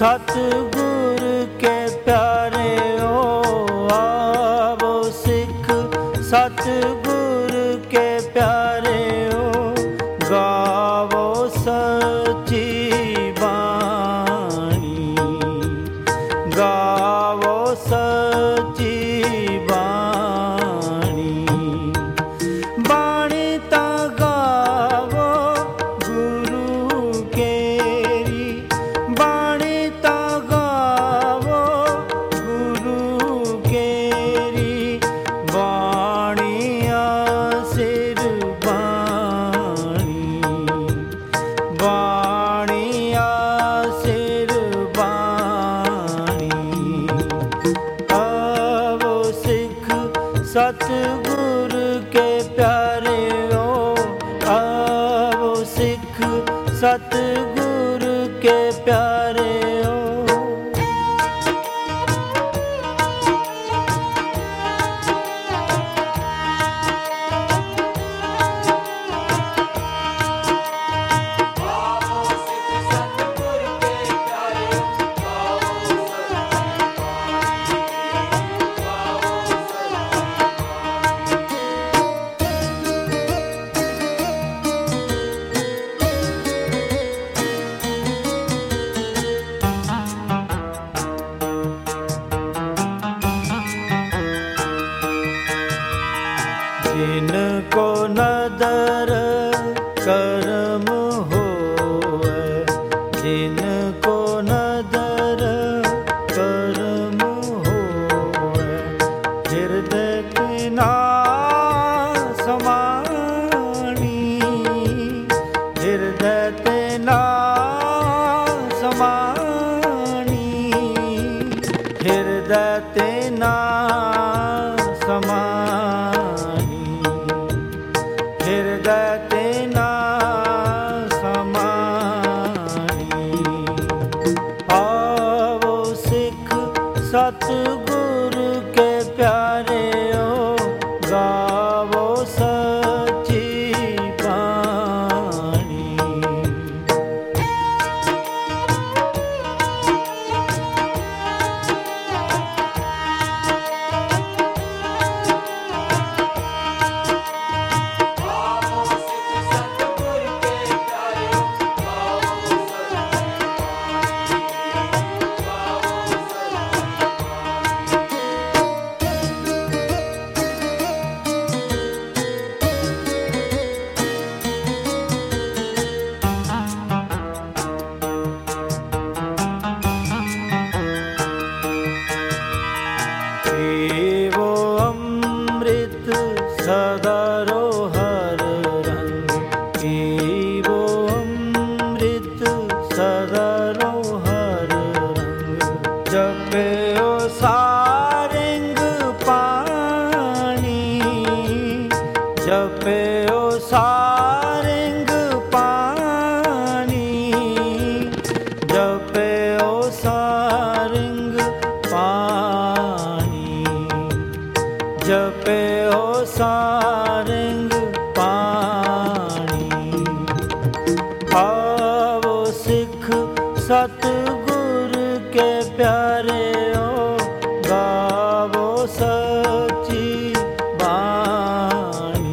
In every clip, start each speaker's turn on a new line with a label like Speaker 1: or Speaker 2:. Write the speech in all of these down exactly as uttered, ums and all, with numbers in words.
Speaker 1: सतगुर के प्यारे ओ आवो सिख, सतगुर के प्यारे ओ गावो सच्ची बाणी, गावो सच्ची बाणी। बाणी ता गावो गुरु केरी, बाणी ता गावो गुरु केरी, बाणिया सिर बाणी, बाणिया सिर बाणी। आवो सिख सतगुर के प्यारे ओ, आवो सिख सतगुर के प्यारे ओ। जिनको नदर करम होवे, जिनको नदर करम होवे, हृदय तिना समानी, हृदय तिना समानी, हृदय तिना समानी, हृदय तेना समानी। आवो सिख सतगुर के प्यारे ओ गावो सच्ची बाणी। पीवो अमृत सदा रो हर रंग, पीवो अमृत सदा रो हर रंग। जपयो सारंग पानी, जपयो सारंग पानी, जपयो सारंग पानी, जपयो सारंग पानी। आवो सिख सतगुर के प्यारे ओ गावो सच्ची बाणी।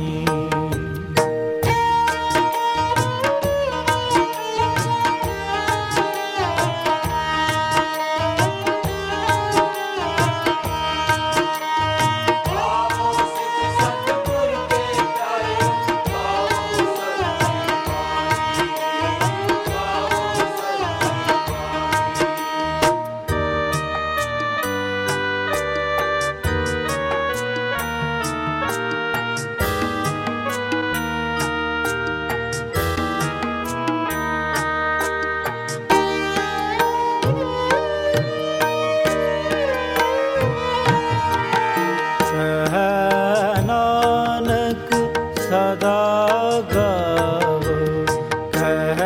Speaker 1: नानक सदा गावो, कह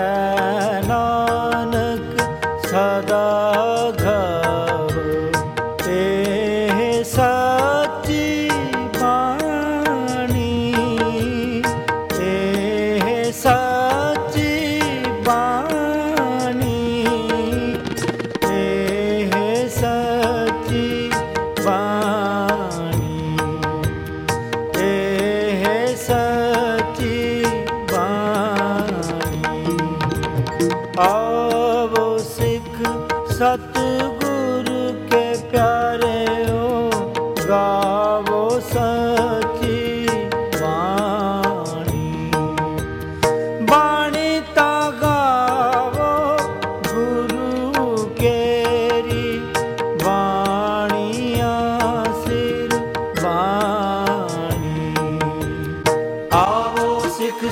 Speaker 1: नानक सदा गावो, तेह सच्ची बाणी, तेह सच्ची बाणी,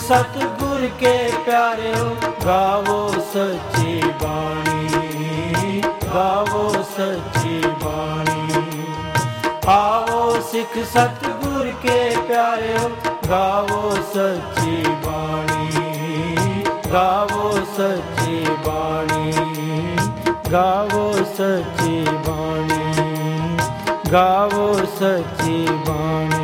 Speaker 1: सतगुर के प्यारेओ गावो सच्ची बाणी, गावो सच्ची बाणी। आओ सिख सतगुर के प्यारेओ गावो सच्ची बाणी, गावो सच्ची बाणी, गावो सच्ची बाणी, गावो सच्ची बाणी।